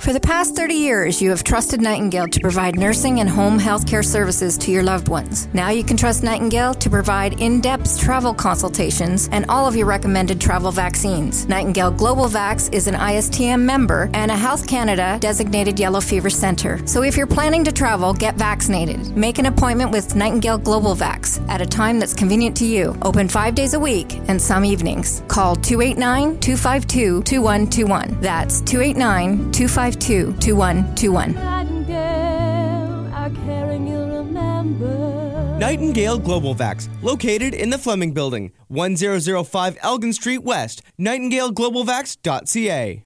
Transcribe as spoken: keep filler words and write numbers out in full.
For the past thirty years, you have trusted Nightingale to provide nursing and home health care services to your loved ones. Now you can trust Nightingale to provide in-depth travel consultations and all of your recommended travel vaccines. Nightingale Global Vax is an I S T M member and a Health Canada designated yellow fever center. So if you're planning to travel, get vaccinated. Make an appointment with Nightingale Global Vax at a time that's convenient to you. Open five days a week and some evenings. Call two eight nine, two five two, two one two one. That's two eight nine, two five two, two one two one. Nightingale, our caring you'll remember. Nightingale Global Vax, located in the Fleming Building, one thousand five Elgin Street West, nightingale global vax dot c a.